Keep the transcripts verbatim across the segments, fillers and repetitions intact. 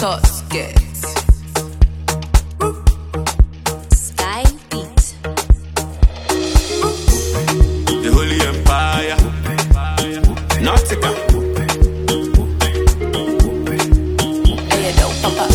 Tosket. Sky Beat. The Holy Empire. Nautica. Hey, yo, papa.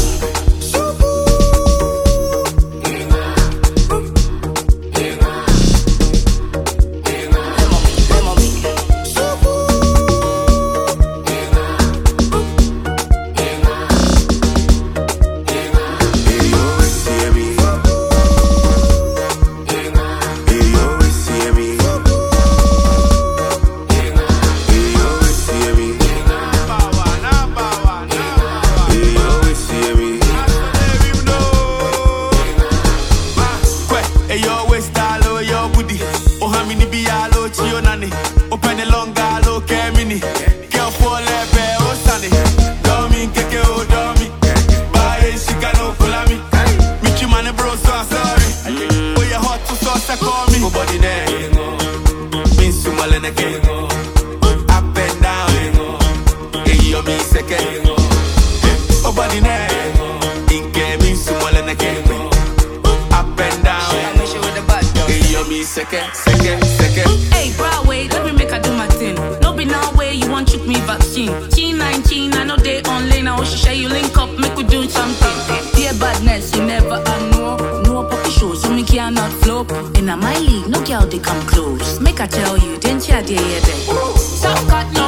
Open the long galo, Kemini. Girl for lebe, oh sunny. Domi, keke, oh domi. Baye, she can no follow me. Mickey man, bro, so sorry. Oh, you're hot to sauce, I call me. Oh, body there. Means to maleneke. Up and down. Hey, you me second. Oh, body there. Inke, means to maleneke. Up and down. Hey, you me second, second, second. Hey, bro, wait, let me make a do my thing. No be now way you want shoot me vaccine. Chin nineteen, I know they online. I wish share you link up, make we do something. Dear badness, you never know. No puppy show, so me cannot flow. In a my league, no girl they come close. Make I tell you, didn't you dare there? Stop cut.